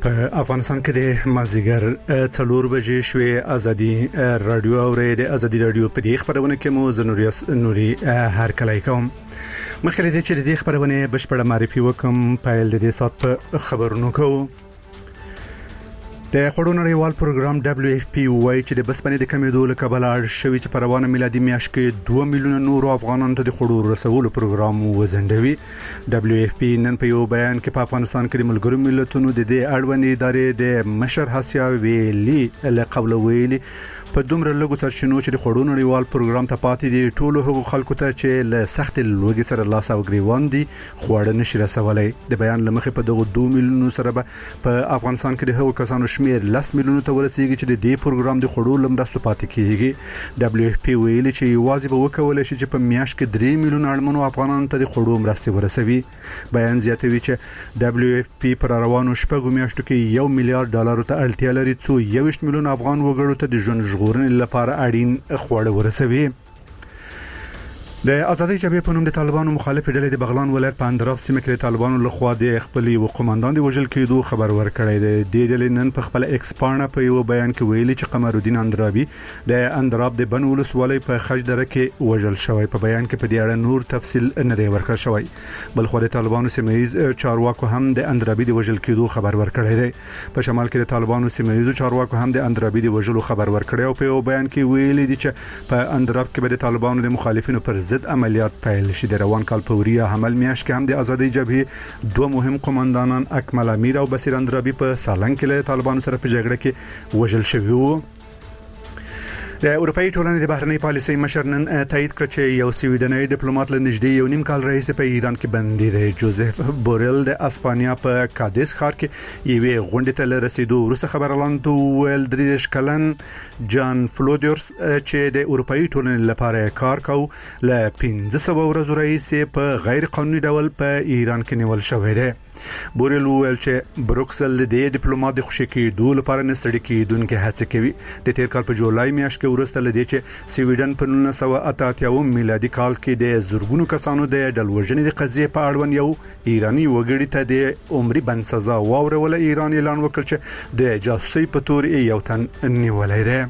په افغانستان کې د مازیګر 4 بجې شوې ازادي رادیو اورې د ازادي رادیو په دې خبرونه کې مو زنوریاس نوري هر کله کوم مخکې د چې د خبرونه بشپړه معرفي وکم پایل د دې سات په خبرونو کوو د خړو نړیوال پروګرام WFP وایي چې د بسپنې د کمیدو له کبله شوی چې په روانه میلادي میاشت کې 2 میلیونه نور افغانانو ته د خړو رسولو پروګرام وزندوي WFP نن په یو بیان کې په افغانستان کې د ملګرو ملتونو د دې اړوندې ادارې د مشر حسیا ویلي له قبل ویلي په دومره لږو سرچینو چې د خړو نړیوال پروګرام ته پاتې دي ټولو هغو خلکو ته چې له سخت لوګي سره لاس او ګریوان دي خوړه نشي رسولای د بیان لمخې په دغه 2 میلیونو سره په افغانستان کې د هغو کسانو شمیر 10 میلیونو ته ورسیږي چې د دې پروګرام د خړو لمرستو پاتې کیږي WFP ویلي چې یوازې به وکول شي چې په میاشت کې 3 میلیون اړمنو افغانانو ته د خړو مرستې ورسوي بیان زیاتوي چې WFP پر روانو شپږو میاشتو کې 1 میلیارډ ډالر ته اړتیا لري څو 21 میلیون افغان وګړو ته د ژوند ژغورنې لپاره اړین خواړه ورسوي د ازادي جبهې په نوم د طالبانو مخالف ډلې د بغلان ولایت په اندراب سیمه کې د طالبانو لخوا د خپل یو قوماندان دی وژل کېدو خبر ورکړی دی د ډلې نن په خپل ایکس پاڼه په یو بیان کې ویلي چې قمر الدین اندرابي د اندراب د بن ولسوالۍ په خجدره کې وژل شوی په بیان کې په دې اړه نور تفصیل نه دی ورکړل شوی بل خو د طالبانو سیمایي چارواکو هم د اندرابي د وژل کېدو خبر ورکړی دی په شمال کې د طالبانو سیمایي چارواکو هم د اندرابي د وژلو خبر ورکړی او په یو بیان کې ویلي دي چې په اندراب کې به د طالبانو د مخالفینو پر ضد عملیات پیل شي د روان کال په وریه حمل میاشت کې هم د ازادي جبهې 2 مهم قوماندانان اکمل امیر او بصیر اندرابي په سالنګ کې له طالبانو سره په جګړه کې وژل شوي وو د اروپאי ټولنې د بهرنۍ پالیسۍ مشر نن تایید کړ چې یو سویډنۍ ډیپلوماټ له نږدې یو نیم کال رئیس په ایران کې بندي دی جوزف بورل د اسپانیا په کادیس ښار کې یوې غونډې ته رسیدو وروسته خبرلاندو ویل دریش کلن جان فلودرز چې د اروپאי ټولنې لپاره کار کوي له 1500 ورځې رئیس په غیر قانوني ډول په ایران کې نیول شوی دی بورل ویل چې بروکسل د ډیپلوماټ د خوشی کېدو لپاره نستړي کېدونکو هڅه کوي د تیر کال په جولای میاشت کې ورسته لدی چې سویډن په 1988 میلادي کال کې د زورګونو کسانو د ډلوژنې د قضیې په اړوند یو ایرانی وګړي ته د عمري بند سزا واورول ایران اعلان وکړ چې د جاسوسي په تور یو تن نیولای دی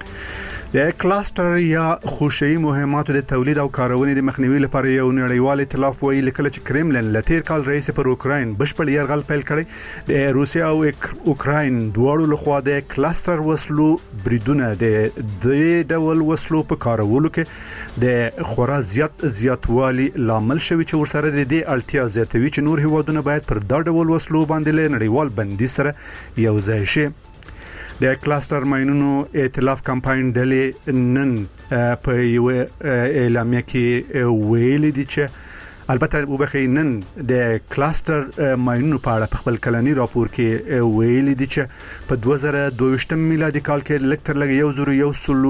د کلاستر یا خوشي مهماتو د تولید او کارونې د مخنیوي لپاره یو نړیوال ائتلاف ویل لیکل چې کرملن لتیر کال رئیس پر اوکراین بشپړ يرغل پیل کړي د روسیا او اوکراین دواړو لخوا د کلاستر وسلو بریدونه د ډول وسلو په کارولو کې د خورا زیاتوالی لامل شوی چې ورسره د دې اړتیا زیاتوي چې نور هیوادونه باید پر دا ډول وسلو باندې له نړیوال بندي سره یو ځای شي د کلاستر ماینونو ائتلاف کمپاین ډلې نن په یو اعلامیه کې ویل دي چې البته وبخینن د کلاستر ماینونو په اړه خپل کلنی راپور کې ویل دي چې په 2022 میلادي کال کې لکتر لګ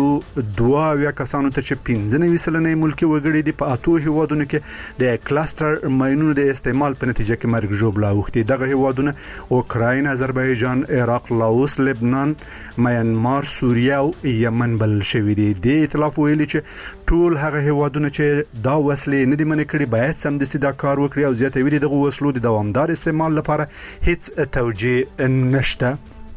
1.2 کسانو ته چې 15 سلنې ملکی وګړي دي په اتو هیوادونو کې د کلاستر ماینونو د استعمال په نتیجه کې مرګ ژوبلا وختي دغه هیوادونه اوکراین آذربایجان عراق لاوس لبنان میانمار سوریه او یمن بل شوی دي د ائتلاف ویلي چې ټول هغه هیوادونه چې دا وسلې نه دي منې کړي باید سمدستي دا کار وکړي او زیاتوي دغه وسلو د دوامدار استعمال لپاره هیڅ توجیه نشته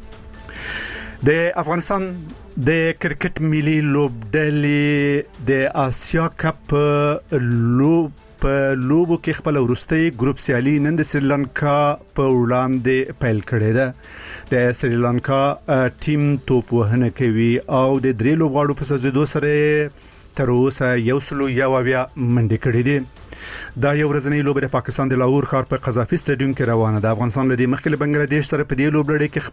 د افغانستان د کرکټ ملي لوبډلې د آسیا کپ په لوبو کې خپل ورستي ګروپ سیالي نن د سریلانکا په وړاندې پیل کړې ده د سریلانکا ټیم توپ وهنه کوي او د درې لوبغاړو په سزیدو سره تر اوسه یو سلو یو بیا منډې کړې دي دا یو ورځنی لوبه د پاکستان د لاهور ښار په قذافي سټیډیوم کې روانه ده افغانستان له دې مخکې بنگلاديش سره په دې لوبډلې کې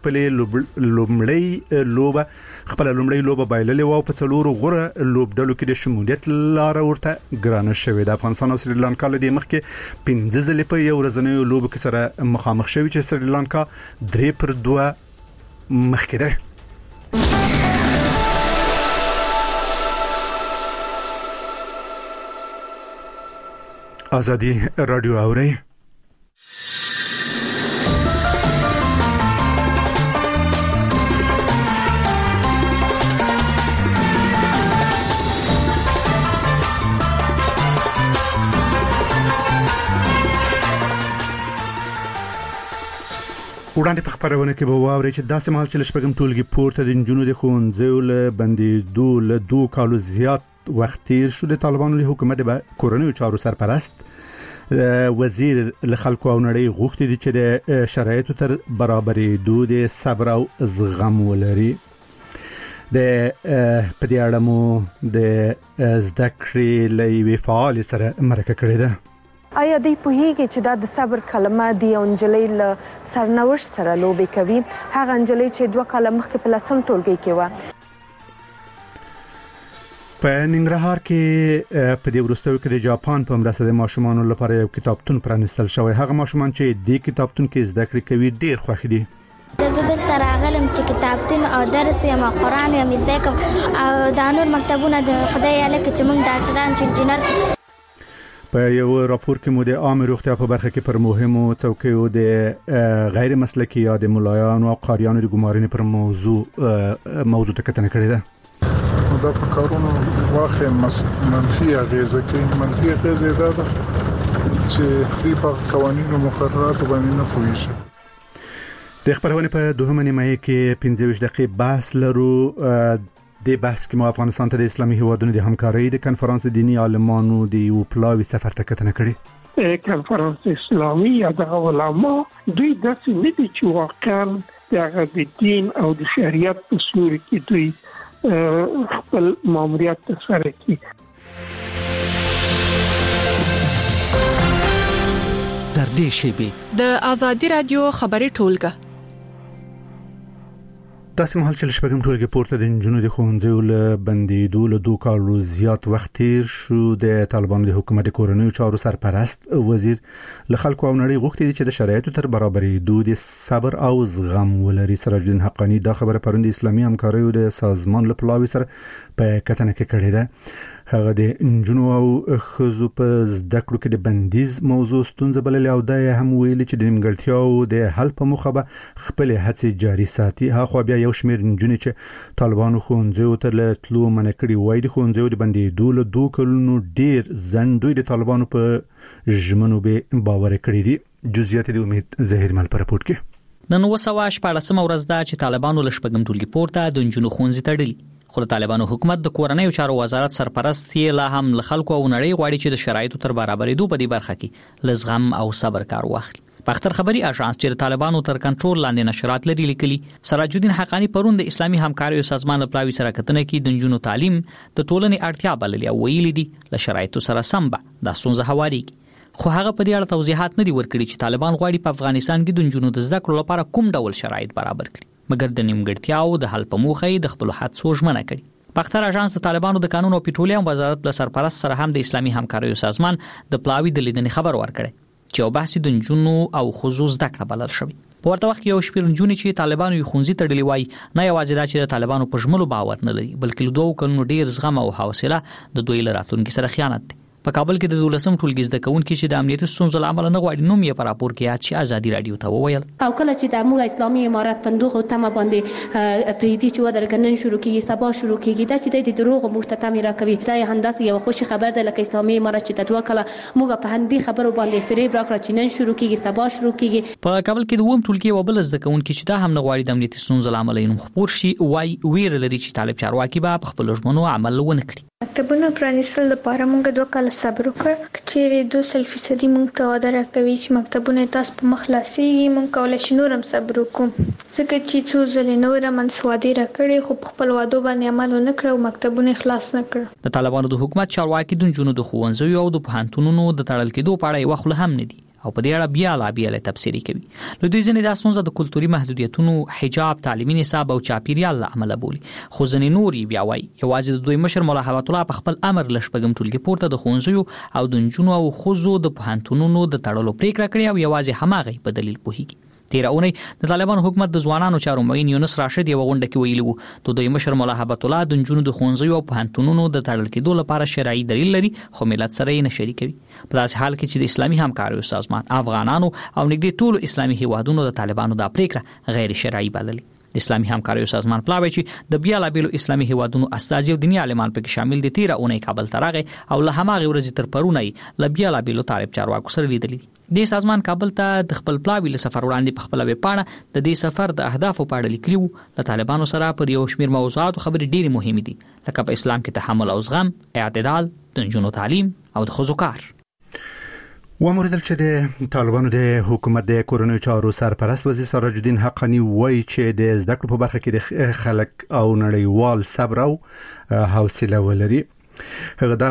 خپل لومړی لوبه بایللې و په څلورو غوره لوبډلو کې د شمولیت لار ورته ګرانه شوې ده افغانستان او سریلانکا له دې مخکې 15 ځلې په یو ورځنی لوبه کې سره مخامخ شوي چې سریلانکا 3-2 مخکې ده ازادي رادیو اوري وړاندې په خبرونه کې به واوري چې داسې مهال چې شپږم ټولګي پورته د جنونو د ښوونځیو له بندیدو له 2 کالو زیات وخت تیر شو. د طالبانو د حکومت د کورنیو چارو سرپرست وزیر له خلکو او نړۍ غوښتي دي چې د شرایطو تر برابرېدو د صبر او زغم ولري. د په دې اړه مو د زده کړې له یوې فعال سره مرکه کړې ده. آیا دوی پوهیږي چې دا د صبر کلمه دی او انجلۍ له سرنوشت سره لوبې کوي؟ هغه انجلۍ چې 2 کاله مخکې په 10م ټولګي کې و. په ننګرهار کې په دې وروستیو کې د جاپان په مرسته د ماشومانو لپاره یو کتابتون پرانیستل شوی. هغه ماشومان چې د کتابتون کې زده کړې کوي ډېر خوښ دي. زه دلته راغلم چې کتابتون او درس یم او قرآن یم زده کوم او دا نور مکتبونه د خدای هلکه چې موږ ډاکټران چې انجینر. په یو راپور کې مو د عامه روغتیا په برخه کې پر مهمو څوکیو د غیر مسلکي یا د ملایانو او قاریانو د ګمارنې پر موضوع ته کتنه کړې ده. دا په کارونو واقع منفي اغیزه کوي. منفي اغیزه دا ده چې دوی په قوانینو مقرراتو باندې نه پوهیږي. د خبرونه په دوهمه نیمه کې 15 دقیقې بحث لرو. د بحث کې مو افغانستان ته د اسلامي هیوادونو د همکارۍ د کنفرانس دینی عالمانو د یو پلاوي سفر ته کتنه کړې. کنفرانس اسلامي یا د علماء دوی داسې نه دي چې واقعا د دین او د شریعت په سوري کې دوی خپل ماموریت ترسره کوي. در دې شیبه د آزادی رادیو خبري ټولګه داسې مهال چې شپږم ټولګي پورته د جنونو د ښوونځیو له بندیدو له 2 کالو زیات وخت تیر شو. د طالبانو د حکومت کورنیو چارو سرپرست وزیر له خلکو او نړۍ غوښتي دي چې د شرایطو تر برابرېدو د صبر او زغم ولري. سراج الدین حقانی دا خبره پرون د اسلامي همکاریو د سازمان له پلاوي سره په کتنه کې کړې ده. هغه د انجونو او خزو په زده کړو کې د بندیز موضوع ستونزه بللې او دا هم ویلي چې د نیمګړتیاو د حل په موخه به خپل هڅې جاري ساتي. هغه بیا یو شمېر انجونې چې طالبانو ښوونځیو ته له تلو منع کړي وای د ښوونځیو د بندیدو له 2 کلونو ډیر ځنډ دوی د طالبانو په ژمنو به باور کړی دي. جزئیات د امید زهیر مل پر راپورټ کې. نن 914 ورځ ده چې طالبانو له شپږم ټولګي پورته د انجونو ښوونځي تړلي. خو د طالبانو حکومت د کورنیو چارو وزارت سرپرست یې لا هم له خلکو او نړۍ غواړي چې د شرایطو تر برابرېدو په دې برخه کې لزغم او صبر کار واخلي. په اختر خبري اژانس چې د طالبانو تر کنټرول لاندې نشرات لري لیکلي. سراج الدین حقانی پرون د اسلامي همکاریو سازمان پلاوي سره کتنه کې د جنونو تعلیم د ټولنې اړتیا بللې او ویلي دي له شرایطو سره سم به د ستونزه هواريږي. خو هغه په دې اړه توضیحات نه دي ورکړي چې طالبان غواړي په افغانستان کې د جنونو د زده کړو لپاره کوم ډول شرایط برابر کړي، مګر د نیمګړتیاو د حل په موخه د خپل حد سوژمنه کړي. په اختر اژانس د طالبانو د قانون او پټرولیم وزارت له سرپرست سره هم د اسلامي همکاریو سازمان د پلاوي د لیدنې خبر ورکړي چې یو بحث د جنونو او خصوص زده کړه بلل شوی. په ورته وخت کې یو شمېر نجونې چې طالبانو یې ښوونځي تړلي وای نه یوازې دا چې د طالبانو په ژمنو باور نه لري بلکې له 2 کلونو ډیر زغم او حوصله د دوی له راتلونکي سره خیانت دی. په کابل کې د 12م ټولګي زده کوونکي چې د امنیتي ستونزو له امله نه غواړي نوم یې په راپور کې یاد چې ازادي رادیو ته وویل او کله چې د موږ اسلامي امارات پندوغ او تمه باندې پریدي چې ودل کنن شروع کیږي سبا شروع کیږي دا چې د دروغ مرتته را کوي دا هندسه یو خوشي خبر ده لکه اسلامي امارات چې تدوا کله موږ په هندي خبرو باندې فریب راکړه چې نن شروع کیږي سبا شروع کیږي. په کابل کې د 2م ټولګي وبل زده کوونکي چې دا هم نه غواړي د امنیتي ستونزو له امله نوم خپور شي وای ویر لري چې طالب چارواکي به په خپل ژمنو عمل ونه کړي. مکتبونو پرانیستل لپاره موږ 2 کال صبر وکړ چې 200% موږ ته وعده راکوي چې مکتبونه تاسو په مخ خلاصيږي موږ کولای شو نورم صبر وکړو ځکه چې څو ځله نورم منسوادي راکړي خو خپل وعده باندې عمل نه کړو مکتبونه خلاص نه کړ. د طالبانو د حکومت چارواکي د جنونو د ښوونځیو او د پوهنتونونو د تړل کېدو په اړه وخت هم نه دي او په دې اړه بیا لا تفسیری کوي. له دوی ځنې د اسونزه د کلتوري محدودیتونو حجاب تعلیمي نصاب او چاپیریال له عمله بولي خو ځنې نوري بیا وایي یوازې د دوی مشر مولا حبت الله په خپل امر لشپګم ټولګي پورته د ښوونځیو او د جنونو او خزو د پوهنتونونو د تړلو پریکړه کړې او یوازې هماغه په دلیل پوهیږي. تیر اونۍ د طالبان حکومت د ځوانانو چارو معین یونس راشد یو غونډه کې ویلي وو ته د مشر مولا حبت الله د جنونو د ښوونځیو او پوهنتونونو د تړل کېدو لپاره شرعي دلیل لري خو ملت سره یې نه شریکوي. په داسې حال کې چې د اسلامي همکاریو سازمان افغانانو او نږدې ټولو اسلامي هیوادونو د طالبانو د پریکړه غیر شرعي بللي. د اسلامي همکاریو سازمان پلاوی چې د بیا لابلو اسلامي هیوادونو استازي او دیني عالمان پکې شامل دي. تیر اونۍ کابل ته راغی او له هماغه ورځې تر پرونی له بیا لابلو طالب چارواکو سره لیدلي. د سازمان کابل ته د خپل پلاوی له سفر وړاندې په خپل ویبپاڼه د دې سفر د اهدافو په اړه لیکلي وو. له طالبانو سره پر یو شمېر موضوعاتو خبرې ډېرې مهمې دي، لکه په اسلام کې تحمل او زغم، اعتدال، د نجونو تعلیم او د ښځو کار. وموردل چې د طالبانو د حکومت د کورنیو چارو سرپرست وزیر سراج الدین حقانی وایي چې د زده کړو په برخه کې د خلک او نړیوال صبر او حوصله ولري. هغه د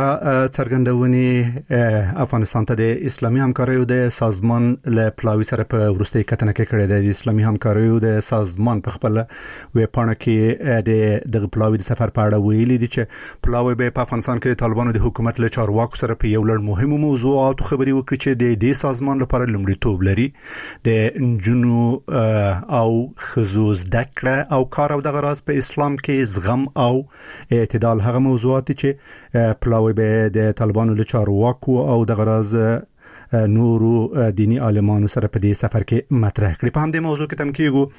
څرګندونې افغانستان ته د اسلامي همکاریو د سازمان له پلاوی سره په ورستۍ کتنه کې کړې ده. د اسلامي همکاریو د سازمان په خپل ویبپاڼه کې د پلاوی د سفر په اړه ویلي دي چې پلاوی به په افغانستان کې د طالبانو د حکومت له چارواکو سره په یو لړ مهمو موضوعاتو خبرې وکړي چې د دې سازمان لپاره لومړیتوب لري. د نجونو او ښځو زده کړه او کار او دغه راز په اسلام کې زغم او اعتدال هغه موضوعات چې پلاوی به د طالبانو له چارواکو او د غراز نورو دینی عالمانو سره په دې سفر کې مطرح کړي. په همدې موضوع کې تم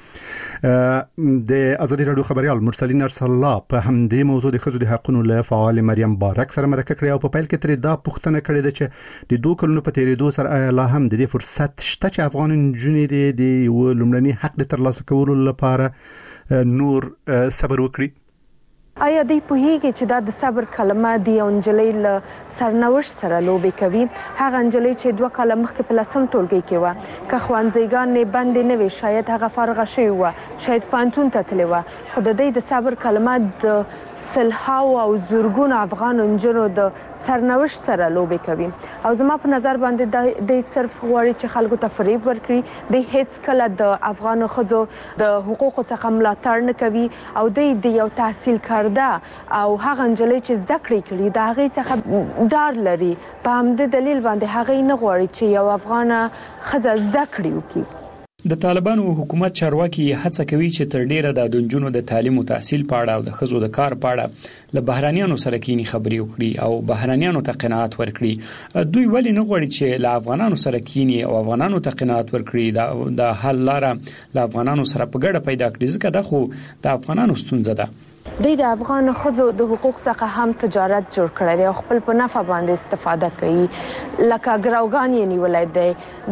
کېږو د ازادي رادیو خبريال مرسلین ارسل الله په همدې موضوع د ښځو د حقوقو له فعال مریم بارک سره مرکه کړې او په پیل کې ترې دا پوښتنه کړې ده چې د 2 کلونو په تیریدو سره لا هم د دې فرصت شته چې افغان نجونې د لومړني حق د ترلاسه کولو لپاره نور صبر وکړي. آیا دوی پوهیږي چې دا د صبر کلمه دی او انجلۍ له سرنوشت سره لوبې کوي؟ هغه انجلۍ چې 2 کاله مخکې په 10م ټولګي کې وه، که ښوونځیګانې بندې نه وي شاید هغه فارغه شوې وه، شاید پوهنتون ته تللې وه، خو د دوی د صبر کلمه د سلهاو او زرګونو افغان نجونو د سرنوشت سره لوبې کوي. او زما په نظر باندې دوی صرف غواړي چې خلکو ته فریب ورکړي. دوی هیڅ کله د افغانو ښځو د حقوقو څخه ملاتړ نه کوي او دوی د یو تحصیل کار او هغه انجلۍ چې زده کړې کړي دا هغه څخه ډار لري. په همدې دلیل باندې هغه نه غواړي چې یو افغانه ښځه زده کړې وکړي. د طالبانو حکومت چارواکي هڅه کوي چې تر ډیره د دنجونو د تعلیم او تحصیل په اړه او د ښځو د کار په اړه له بهرانيانو سره کینی خبرې وکړي او بهرانيانو ته قناعت ورکړي. دوی ولی نه غواړي چې له افغانانو سره کینی او افغانانو ته قناعت ورکړي؟ د حل لاره له افغانانو سره په ګډه پیدا کړي، ځکه دا خو د افغانانو ستونزه ده. دوی د افغان ښځو د حقوق څخه هم تجارت جوړ کړی دی او خپل په نفع باندې استفاده کوي. لکه ګراوګان یې نیولای دی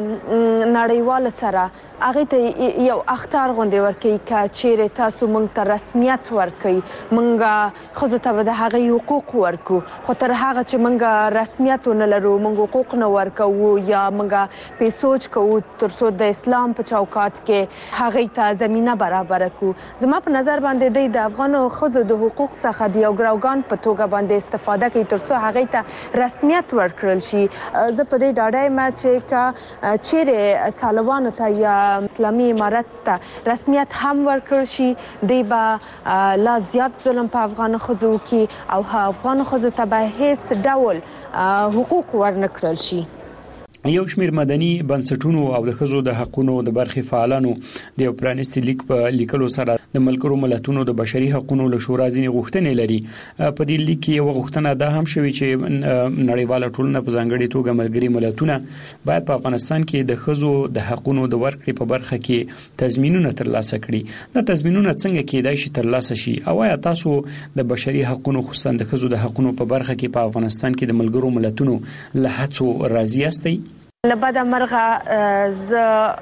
د نړیوال سره هغه ته یو اختار غونډه ورکړي چې چیرې تاسو مونږ ته رسمیت ورکړي، مونږ ښځو ته د هغه حقوق ورکو، خو تر هغه چې مونږ رسمیت نه لرو، مونږ حقوق نه ورکو یا مونږ په سوچ کوو ترڅو د اسلام په چوکاټ کې هغه ته زمينه برابر کو. زما په نظر باندې د افغانو ښځو د حقوق څخه د یو ګراوګان په توګه باندې استفاده کوي ترڅو هغه ته رسمیت ورکړل شي. زه په دې ډاډه یم چې چیرې طالبانو ته یا اسلامي امارت ته رسمیت هم ورکړل شي، دی به لا زیات ظلم په افغان ښځو کې او افغان ښځو ته به هیڅ ډول حقوق ورنکړل شي. یو شمیر مدني بنسټونو او د ښځو د حقوقو د برخې فعالانو د یو پرانیستي لیک په لیکلو سره د ملګرو ملتونو د بشري حقوقو له شورا ځینې غوښتنې لري. په دې لیک کې یو غوښتنه ده هم شوی چې نړیواله ټولنه په ځانګړي توګه ملګري ملتونه باید په افغانستان کې د ښځو د حقوقو د ورکړې په برخه کې تضمینونه ترلاسه کړي. دا تضمینونه څنګه کېدای شي ترلاسه شي؟ او آیا تاسو د بشري حقوقو خصوصا د ښځو د حقوقو په برخه کې په افغانستان کې د ملګرو ملتونو له هڅو راضي یاستئ؟ لبدا مرغه ز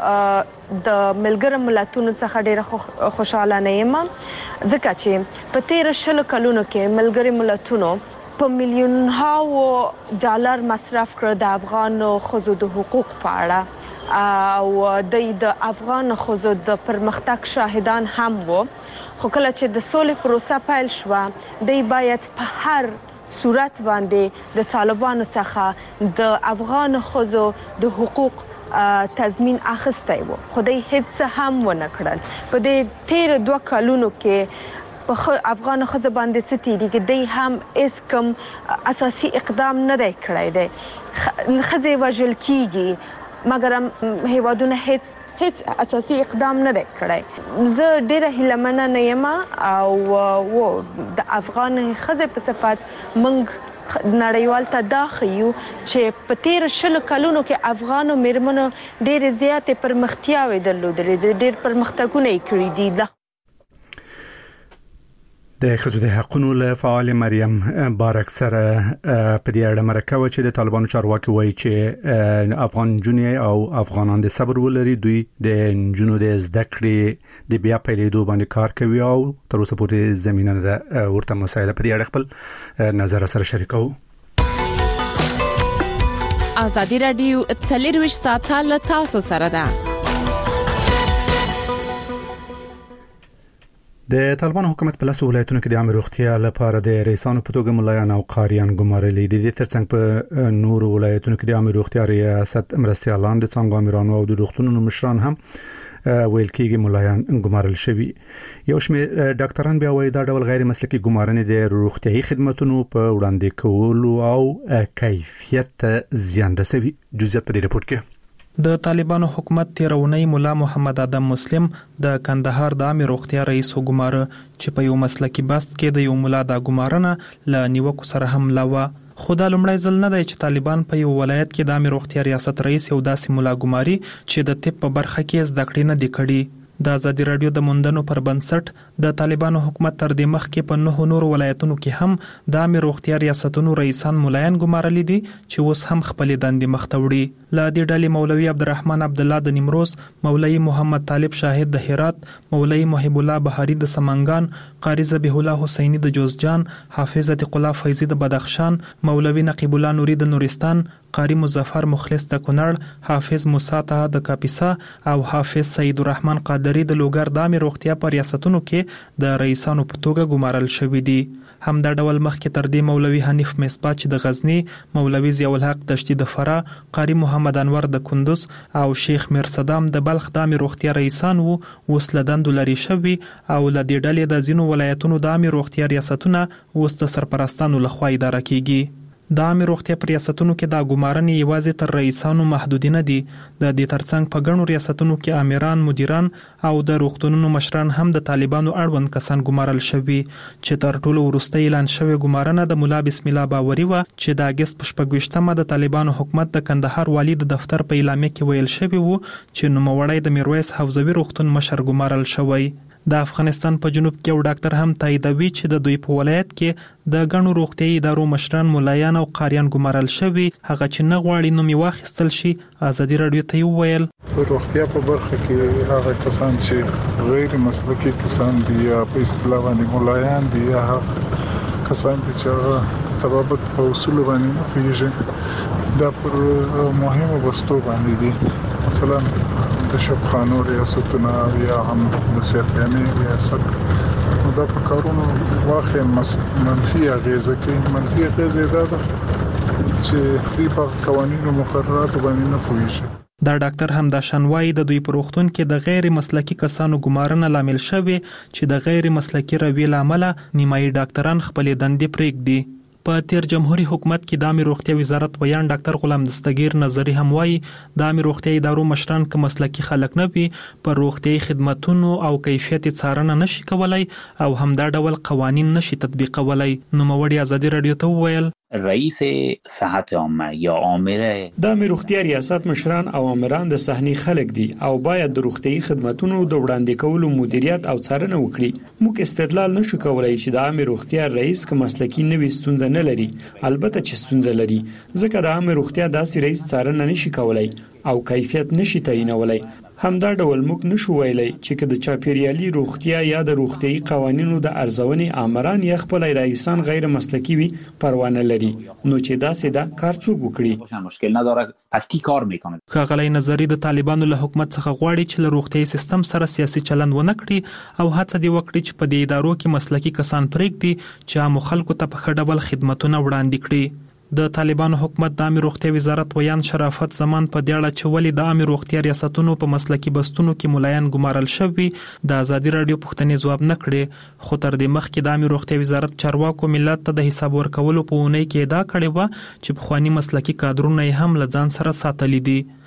د ملګرو ملتونو څخه ډیره خوشاله نه یم، ځکه چې په 13 کلونو کې ملګرو ملتونو په میلیونونو ډالر مصرف کړ د افغان ښځو د حقوق په اړه او د افغان ښځو د پرمختګ شاهدان هم وو. خو کله چې د سولې پروسه پیل شو دی باید په هر صورت باندې د طالبانو څخه د افغان ښځو د حقوق تضمین اخیستی وو، خو دوی هیڅ هم ونه کړل. په دې 2 کلونو کې په افغان ښځو باندې ستېږي دوی هم هیڅ کوم اساسي اقدام نه دی کړی دی. ښځې وژل کیږي مګر هیوادونه هیڅ اساسي اقدام نه دی کړی. زه ډیره هیلمنه نه یم او د افغان ښځې په صفت موږ نړیوال ته دا خيو چې په تیر 20 کلونو کې افغانو میرمنو ډېر زیاتې پرمختیاوې درلودلې، ډېر پرمختګونه یې کړي دي. د ښځو د حقوقو له فعال مریم بارک سره په دې اړه مرکه و چې د طالبانو چارواکي وایي چې افغان جنۍ او افغانان د صبر ولري، دوی د جنونو د زده کړې د بیا پیلېدو باندې کار کوي او تر اوسه پورې زمينه ده ورته مسایل په دې اړه خپل نظر سره شریکو. ازادي رادیو 24 ساعته له تاسو سره ده. د طالبانو حکومت په لاسو ولایتونو کې د عامه روغتیا لپاره د رئیسانو په توګه ملایان او قاریان ګمارلي دي. د ترڅنګ په نورو ولایتونو کې د عامه روغتیا ریاست مرستيالان د څنګه امیرانو او د روغتونونو مشران هم ویل کېږي ملایان ګمارل شوي. یو شمېر ډاکټران بیا وایي دا ډول غیر مسلکي ګمارنې د روغتيایي خدماتو په وړاندې کولو او کیفیت زیان رسوي. جزئیات په دې رپورت کې د طالبانو حکومت تیرونی مولا محمد ادم مسلم د کندهار د عامه روغتیا رئیس وګماره چې په یو مسلکي بست کې د یو مولا د ګمارنه ل نیوکو سره هم لاوه. خو دا لومړی ځل نه دی چې طالبان په یو ولایت کې د عامه روغتیا ریاست رئیس یو داسې مولا ګماري چې د طب په برخه کې زده کړې نه دی کړي. د ازادي رادیو د موندنو پر بنسټ د طالبانو حکومت تر دې مخکې په 9 نورو ولایتونو کې هم د عامه روغتیا ریاستونو رئیسان مولایان ګمارلي دي چې اوس هم خپل دندې مخته وړي. له دې ډلې مولوي عبدالرحمن عبد الله د نیمروز، مولوي محمد طالب شاهد د هرات، مولوي محب الله بهاري د سمنګان، قاری ذبیح الله حسینی د جوزجان، حافظ عتیق الله فیضی د بدخشان، مولوي نقیب الله نوری د نورستان، قاری مظفر مخلص د کونړ، حافظ موسی طه د کاپیسا او حافظ سید الرحمن قادری د لوګر د عامه روغتیا په ریاستونو کې د رئیسانو په توګه ګمارل شوي دي. هم دا ډول مخکې تر دې مولوي حنیف مصباح چې د غزنی، مولوي ضیاء الحق دشتي د فرا، قاری محمد انور د کندوز او شیخ میر صدام د بلخ د عامه روغتیا رئیسان وو اوس له دندو لري شوي او له دې ډلې د ځینو ولایتونو د عامه روغتیا ریاستونه اوس د سرپرستانو لخوا اداره کیږي. د عامه روغتیا په ریاستونو کې د ګمارنې یوازې تر رئیسانو محدود نه دي. د دې ترڅنګ په ګڼو ریاستونو کې امیران، مدیران او د روغتونونو مشران هم د طالبانو اړوند کسان ګمارل شوي چې تر ټولو وروسته اعلان شوی ګمارنه د مولا بسم الله باوري و چې د اگست په 24مه د طالبانو حکومت د کندهار والی د دفتر په اعلامیه کې ویل شوی وو چې نوموړی د میرویس حوزوي روغتون مشر ګمارل شوی. د افغانستان په جنوب کې یو ډاکټر هم تاییدوي چې د دوی په ولایت کې د غنو روغتيایي ادارو مشران مولایان او قاریان ګمارل شوي، هغه چې نه غواړي نوم یې واخیستل شي. ازادي رادیو ته ویل په روغتیا په برخه کې هغه کسان چې غیر مسلکي کسان دي یا په اصطلاح باندې مولایان دي یا کسان دي چې هغه طبابت په اصول باندې نه پیژني، دا پر مهمه بستو باندې دي. مثلا د شفخانو ریاستونه یا هم د سیاحتي ریاست دا په کارونو واقعا منفي اغیزه کوي. منفي اغیزه دا ده چې دوی په قوانینو مقرراتو باندې نه پوهیږي. دا ډاکټر هم دا شنوای د دوی په روغتون کې د غیر مسلکي کسانو ګمارنه لامل شوی چې د غیر مسلکي رویې لامل نیمایي ډاکټران خپل دندې پرېږدي. په تیر جمهوریت حکومت کې د عامه روغتیا وزارت ویان ډاکټر غلام دستگیر نظری هم وایي د عامه روغتیا ادارو مشران که مسلکي خلک نه وي پر روغتيایي خدماتو او کیفیت څارنه نشي کولای او هم دا ډول قوانين نشي تطبیقولای. نو موړي ازادي رادیو ته ویل رئیس صحت عامه یا آمر د عامه روغتیا ریاست مشران او آمران د صحنی خلک دي او باید د روغتيایي خدماتو د وړاندې کولو مدیریت او څارنه وکړي. موږ استدلال نشو کولای چې د عامه روغتیا رئیس که مسلکي نه وي ستونزه نه لري، البته چې ستونزه لري ځکه د عامه روغتیا داسې رئیس څارنه نشي کولای او کیفیت نشي تعیینولای. همدا ډول موږ نشو ویلای چې د چاپیریالي روغتیا یا د روغتيایي قوانینو د ارزونې آمران یا خپل رئیسان غیر مسلکي وي پروا نه لري، نو چې داسې دا کار څوک وکړي مشکل نه داره پس کی کار میکنه. ښاغلی نظری د طالبانو له حکومت څخه غواړي چې له روغتيایي سیستم سره سیاسي چلند ونه کړي او هڅه دی وکړي چې په دې ادارو کې مسلکي کسان پرېږدي چې عام خلکو ته په ښه ډول خدماتونه وړاندې کړي. د طالبانو حکومت د عامه روغتیا وزارت ویان شرافت زمان په دیاړه چې ولې د عامه روغتیا ریاستونو په مسلکي بستونو کې مولایان ګمارل شوي د ازادي رادیو پوښتنې ځواب نه کړي. خو تر دې مخکې د عامه روغتیا وزارت چارواکو ملت ته د حساب ورکولو په اونۍ کې ادعا کړې و چې پخوانی مسلکي کادرونه هم له ځان سره ساتلي دي.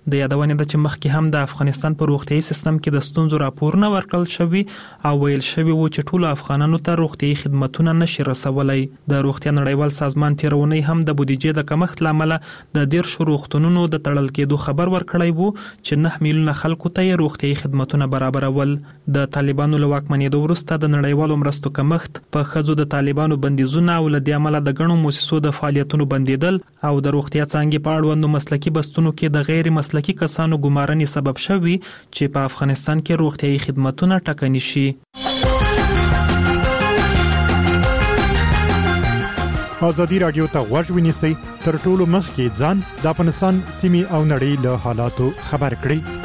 د یادونه د چې مخکې هم د افغانستان په روغتيایي سیستم کې د ستونزو راپورونه ورکړل شوی او ویل شوی و چې ټول افغانانو ته روغتيایي خدماتونه نشي رسولای. د روغتیا نړیوال سازمان تیرونی هم د بودیجې د کمښت لامل د 10 روغتونونو د تړل کېدو خبر ورکړی وو چې 9 میلیونه خلکو ته روغتيایي خدماتونه برابرول. د طالبانو له واکمنېدو وروسته د نړیوالو مرستو کمښت په خزو د طالبانو بندیزونه او له دې عمله د غنو مؤسسو د فعالیتونو بندیدل او د روغتیا څنګه په اړوندو مسلکي بستونو کې د غیر مسلکي کسانو ګمارنې سبب شوی چې په افغانستان کې روغتيایي خدماتونه ټکني شي. ازادي رادیو ته غوږ ونیسئ تر ټولو مخکې ځان د افغانستان سیمې او نړۍ له حالاتو خبر کړئ.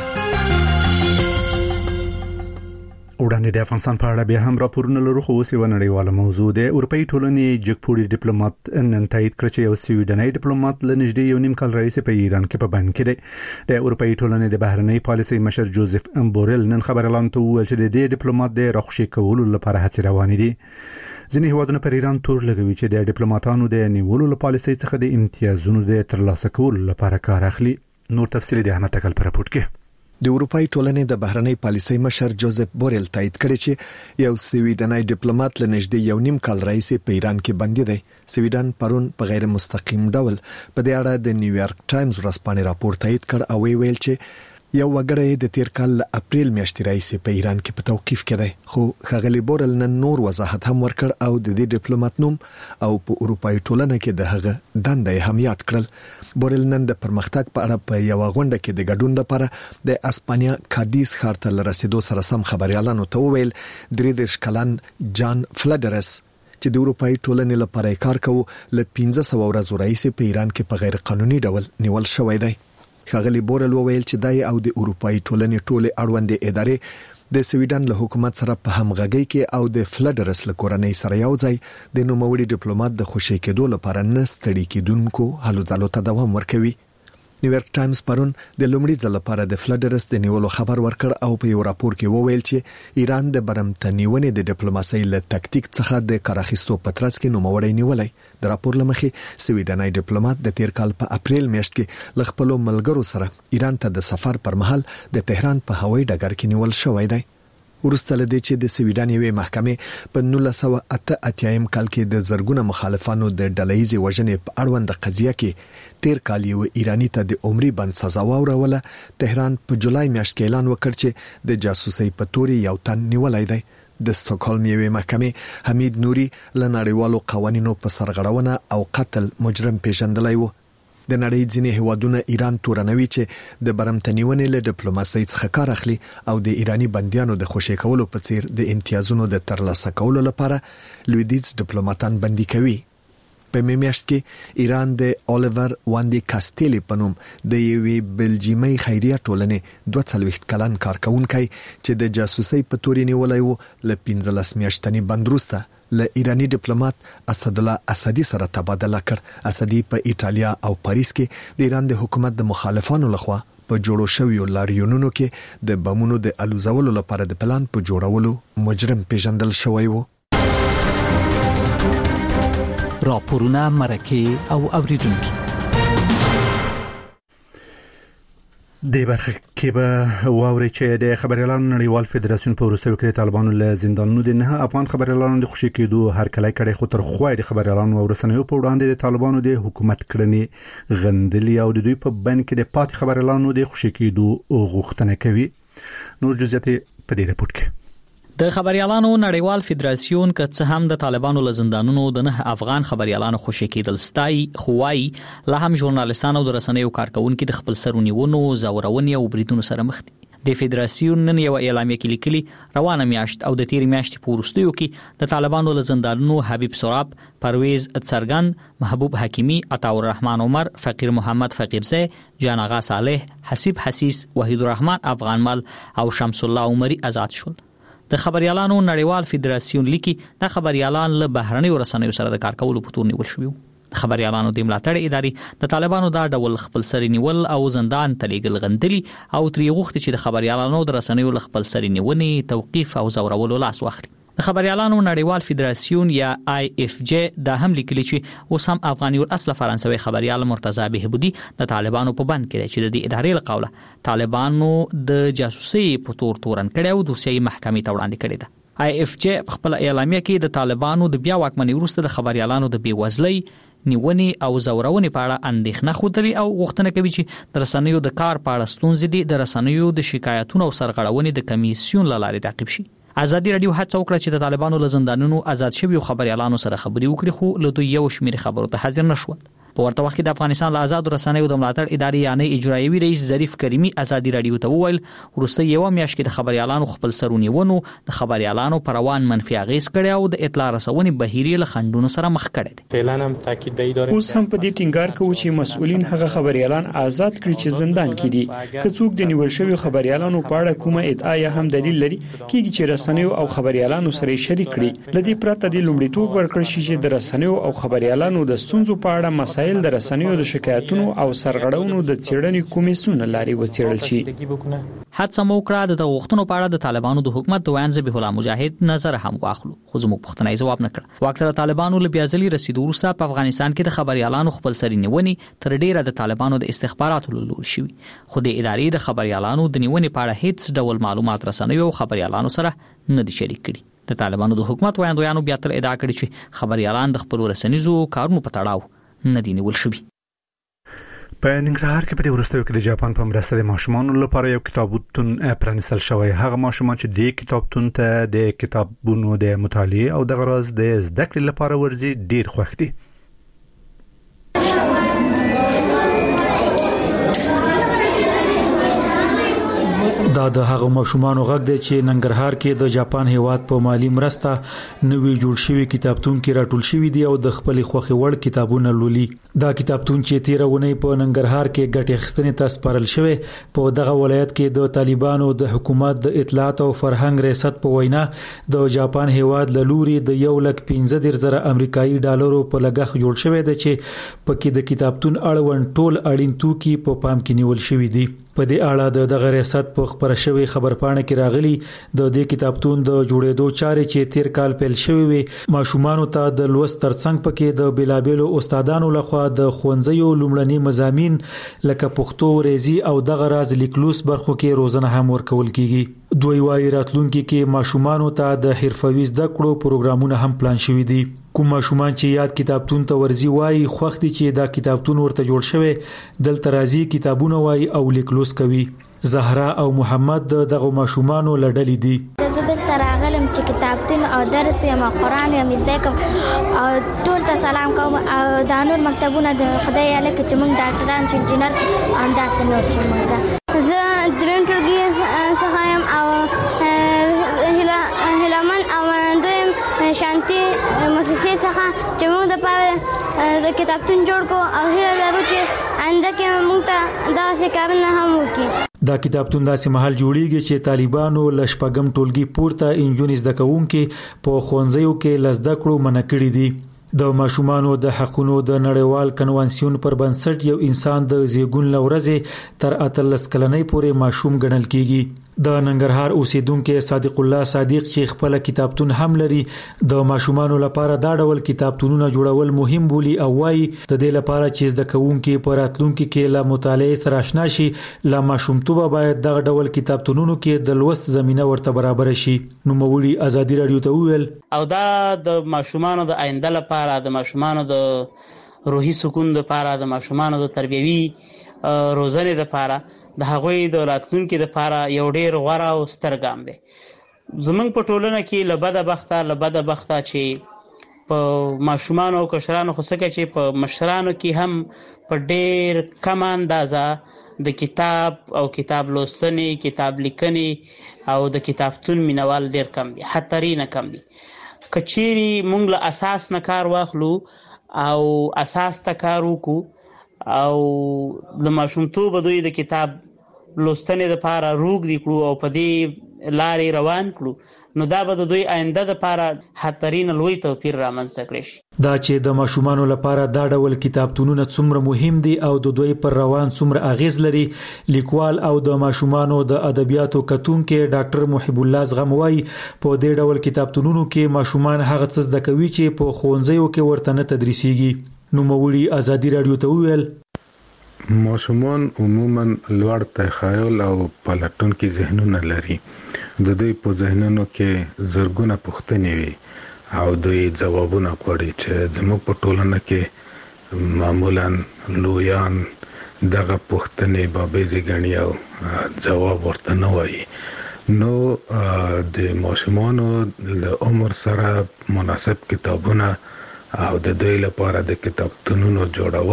وړاندې د افغانستان په اړه بیا هم راپورونه لرو خو اوس یو نړیواله موضوع ده. اروپאי ټولنې جګپوړي ډیپلوماټ نن تایید کړ چې یو سویډنۍ ډیپلوماټ له نږدې یو نیم کال راهیسې په ایران کې په بند کې دی. د اروپאי ټولنې د بهرنۍ پالیسۍ مشر جوزف بورل نن خبر اعلان ته وویل چې د دې ډیپلوماټ د راخوشي کولو لپاره هڅې روانې دي. ځینې هیوادونه پر ایران تور لګوي چې د ډیپلوماټانو د نیولو له پالیسۍ څخه د امتیازونو د ترلاسه کولو لپاره کار اخلي. نور تفصیل د احمد تکل پر راپورټ کې. د اروپאי ټولنې د بهرنۍ پالیسۍ مشر جوزف بورل تایید کړی چې یو سویډنۍ ډیپلوماټ له نږدې یو نیم کال راهیسې په ایران کې بندي دی. سویډن پرون په غیر مستقیم ډول په دې اړه د نیویارک ټایمز ورځپاڼې راپور تایید کړ او ویل چې یو وګړی د تیر کال اپریل میاشتې راهیسې په ایران کې په توقیف کې دی. خو ښاغلي بورل نن نور وضاحت هم ورکړ او د دې ډیپلوماټ نوم او په اروپאי ټولنه کې د هغه دنده هم یاد کړل. بورل نن د پرمختګ په اړه په یو غونډه کې د ګډون لپاره د اسپانیا کادیس ښار ته لرسیدو سره سم خبريالانو ته وویل 33 کلن جان فلډرس چې د اروپאי ټولنې لپاره کار کوي ل 1500 ورځې راهیسې په ایران کې په غیر قانوني ډول نیول شوی دی. ښاغلي بورل وویل چې دای او د اروپאי ټولنې ټوله اړوندې ادارې د سویډن له حکومت سره په همغږي کې او د فلډرس له کورنۍ سره یو ځای د نوموړي ډیپلوماټ د خوشی کېدو لپاره نه ستړي کېدونکو هلو ځلو ته دوام ورکوي. نیویارک ټایمز پرون د لومړي ځل لپاره د فلډرس د نیولو خبر ورکړ او په یو راپور کې وویل چې ایران د برمتنیونې د ډیپلوماسۍ له تکتیک څخه د کاراخستو پترڅ کې نوموړی نیولای. د راپور لمخې سویډنۍ ډیپلوماټ د تیر کال په اپریل میاشت کې ل خپل ملګرو سره ایران ته د سفر پر مهال د تهران په هوایي ډګر کې نیول شوی دی. ورسته لدې چې د سویډن یوې محکمې په 1988 کال کې د زرګونه مخالفانو د ډلهیزې وژنې په اړوند قضیه کې تیر کال یو ایرانی ته د عمري بند سزا وروله. تهران په جولای میاشت کې اعلان وکړ چې د جاسوسۍ په تور یو تن نیولای دی. د سټاکهولم یوې محکمې حمید نوري له نړیوالو قوانینو په سرغړونه او قتل مجرم پیژندلای وو. د نړۍ ځینې هیوادونه ایران تورنوي چې د برمتنیونې له ډیپلوماسۍ څخه کار اخلي او د ایرانی بندیانو د خوشی کولو په څیر د امتیازونو د ترلاسه کولو لپاره لویدیز ډیپلوماټان بندي کوي. په میاشت کې ایران د الیور واندي کاستیلی په نوم د یوې بلجیمي خیریه ټولنې 42 کلن کارکونکي چې د جاسوسۍ په تور نیولای وو ل 15 میاشتنی بند وروسته له ایرانی ډیپلوماټ اسد الله اسدی سره تبادله کړ. اسدی په ایتالیا او پاریس کې د ایران د حکومت د مخالفانو لخوا په جوړو شویو لاریونونو کې د بمونو د الوزولو لپاره د پلان په جوړولو مجرم پیژندل شوی وو. راپورونه مرکه او اوریدونکو د برخه کې به واوري چې د خبريالانو نړیوال فدراسیون په وروستیو کې طالبانو له زندانونو د نه افغان خبريالانو د خوشی کېدو هر کله کړي خو تر خوای د خبريالانو ورسنیو په وړاندې د طالبانو د حکومت کړنې غندلي او د دوی په بن کې د پات خبريالانو د خوشی کېدو غوښتنه کوي. نور جزئیات په دې راپور کې. د خبريالانو نړیوال فدراسیون که څه هم د طالبانو له زندانونو د نه افغان خبريالانو خوشی کېدل ستای خوای لا هم ژورنالیستانو د رسنیو کارکونکو د خپل سرونیونو زورونې او بریدونو سره مخ دي. د فدراسیون نن یو اعلامیه کې لیکلي روانه میاشت او د تیر میاشتې په وروستیو کې د طالبانو له زندانونو حبیب سراب، پرویز اتسرګن، محبوب حکیمی، عطاء الرحمن عمر، فقیر محمد فقیرزی، جان آغا صالح، حسیب حسیس، وحید الرحمن افغانمل او شمس الله عمری آزاد شول. د خبريالانو نړیوال فدراسیون لیکي د خبريالان له بهرنۍ ورسنیو سره د کار کولو په تور نیول شوی. خبريالانو د ملاتړ ادارې د طالبانو دا ډول خپل سری نیول او زندان تلیګل غندلي او تری غوښتي چې د خبريالانو د رسنیو له خپل سری نیونې توقيف او زورولو لاس واخلي. خبريالانو نړیوال فدراسیون یا IFJ دا هم لیکلي چې اوس هم افغاني اصل فرانسوي خبريال مرتضی بهبودي د طالبانو په بند کې چې د ادارې له قوله طالبانو د جاسوسي په تور تورن کړي او د سیاسي محکمې ته وړاندې کړي ده. IFJ په خپل اعلامیه کې د طالبانو د بیا واکمنۍ وروسته د خبريالانو د بیوزلۍ نیونې او زورونې په اړه اندېښنه خوده او غوښتنه کوي چې د رسنیو د کار په اړه ستونزې د رسنیو د شکایتونو او سرغړونې د کمیسیون له لارې تعقیب شي. ازادي رادیو هڅه وکړه چې د طالبانو له زندانونو آزاد شویو خبريالانو سره خبري وکړي خو له دوی یو شمېر خبرو ته حاضر نشول. په ورته وخت کې د افغانستان له آزاد رسنیو د ملاتړ ادارې یعنی اجرایوي رئیس ظریف کریمی ازادي رادیو ته وویل ورسته یو میاشت کې د خبريالانو خپل سرونیونو د خبريالانو پروان منفي اغیز کړي او د اطلاع رسونې بهیري له خندونو سره مخ کړي دي. فعلا هم تاکید دی اوس هم په دې ټینګار کوي چې مسؤلین هغه خبريالان آزاد کړي چې زندان کې دي. که څوک د نیول شوی خبريالانو په اړه کومه ادعا یا هم دلیل لري کیږي چې رسنیو او خبريالانو سره شریک کړي. لدی پرته د لومړیتوب ورکړي چې د رسنیو او خبريالانو د ستونزو په اړه مسایل د رسنیو د شکایتونو او سرغړونو د څېړنې کمیسیون لارې وڅېړل شي. هڅه مو کړه د غوښتنو په اړه د طالبانو د حکومت د ویان ذبیح الله مجاهد نظر هم واخلو خو زموږ پوښتنه جواب نه کړ. وخت طالبانو له بیازلي رسیدو وروسته په افغانستان کې د خبريالانو خپل سری نیونې تر ډیره د طالبانو د استخباراتو له لوري شوی خو د ادارې د خبريالانو د نیونې په اړه هیڅ ډول معلومات رسنیو او خبريالانو سره نه دي شریک کړي. د طالبانو د حکومت ویاندویانو بیا تر ادعا کړي چې خبريالان د خپل رسنیزو کارونو په تړاو نه دي نیول شوی. په ننګرهار کې په دې وروستیو کې د جاپان په مرسته د ماشومانو لپاره یو کتابتون پرانیستل شوی. هغه ماشومان چې د کتابتون ته د کتابونو د مطالعه او د غرض د زده کړې لپاره ورځي ډیر خوښ دي. دا د هغه ماشومان غږ دی چې ننګرهار کې د جاپان هیواد په مالی مرسته نوې جوړ شوی کتابتون کې راټول شوی دی او د خپل خوخي وړ کتابونه لولي. دا کتابتون چې تیرونه په ننګرهار کې ګټه اخیستنې ته سپارل شوی په دغه ولایت کې د طالبانو د حکومت د اطلاعات او فرهنګ ریاست په وینا د جاپان هیواد له لوري د 1,15,000 امریکایي ډالرو په لګښت جوړ شوی دی چې پکې د کتابتون اړوند ټول اړین توکي په پام کې نیول شوی دي. په دې اړه د ریاست په خبر شوی خبرپاڼه کې راغلي د دې کتابتون د جوړېدو چارې چې تیر کال پیل شوی وي ماشومان ته د لوست ترڅنګ پکې د بلابلو استادانو لخوا د خوندزیو لومړني مضامین لکه پښتو ریاضي او د غراز لیکلوس برخو کې روزنه هم ورکول کیږي. دوی وايي راتلونکي کې ماشومان ته د حرفوي زده کړو پروګرامونه هم پلان شوي دي. کوم ماشومان چې یاد کتابتون ته ورځي وایي خوښ دي چې دا کتابتون ورته جوړ شوی دلته راځي کتابونه وایي او لیکلوس کوي. زهرا او محمد دغه ماشومان لړډلې دي. راغلم چې کتابتون او درس یم قرآن یم زده کوم او ټول ته سلام کوم او دا نور مکتبونه د خدای الک چې موږ ډاکټران چې انجینر انداس نور شو موږ زه درن ټولګي څخه یم او هلمن او دویم شانتي مؤسسې څخه چې موږ د پاره د کتابتون جوړ کو او هیله لرو چې آینده کې موږ ته دا څه کارونه هم وکړي. دا کتابتون داسې محل جوړیږي چې طالبانو لشپګم ټولګي پورته انجونیز د کوونکې په خوندزیو کې لزده کړو منکړي دي. د ماشومانو د حقوقو د نړیوال کنوانسیون پر بنسټ یو انسان د زیګون لورځي تر 18 کلنۍ پورې ماشوم ګڼل کیږي. د ننګرهار اوسیدونکو صادق الله صادق چې خپل کتابتون هم لري د ماشومانو لپاره دا ډول کتابتونونه جوړول مهم بولي او وايي د دې لپاره چې زده کوونکو په راتلونکو کې له مطالعه سره آشنا شي لا ماشومتوب باید دغه ډول کتابتونونو کې د لوست زمينه ورته برابر شي. نو مولي ازادي رادیو ته ویل او دا د ماشومانو د آینده لپاره د ماشومانو د روحي سکون لپاره د ماشومانو د تربیوي روزنې لپاره د هغوی د راتلونکو لپاره یو ډیر غوړه او ستر ګام دی. زمونږ په ټولنه کې لبده بخته چې په ماشومان او کشرانو خو څه چې په مشرانو کې هم په ډیر کم اندازه د کتاب او کتاب لوستنې کتاب لیکنې او د کتابتون مینوال ډیر کم دي حتی نه کم دي. کچيري مونږ له اساس نه کار واخلو او اساس ته کار وکړو او د ماشومتوب دوی د کتاب لوستنې لپاره روغ دي کړو او په دې لارې روان کړو نو دا به د دوی آینده لپاره حترین لوی توپیر رامنځته کړي شي. دا چې د ماشومانو لپاره دا ډول کتابتونونه څومره مهم دي او د دوی پر روان څومره اغیز لري، لیکوال او د ماشومانو د ادبیاتو کتونکو ډاکټر محب الله زغم وايي په دې ډول کتابتونونو کې ماشومان هغه څه زده کوي چې په ښوونځیو کې ورته نه تدریسيږي. نو موري ازادي رادیو ته ویل ماشومان عموما لوړ تخیل او پلټونکي ذهنونه لري. د دوی په ذهنونو کې زرګونه پوښتنې وي او دوی ځوابونه غواړي چې زموږ په ټولنه کې معمولا لویان دغه پوښتنې بابېزي ګڼي او جواب ورته نه وایي. نو د ماشومانو له عمر سره مناسب کتابونه او د دوی لپاره د کتابتونونو جوړول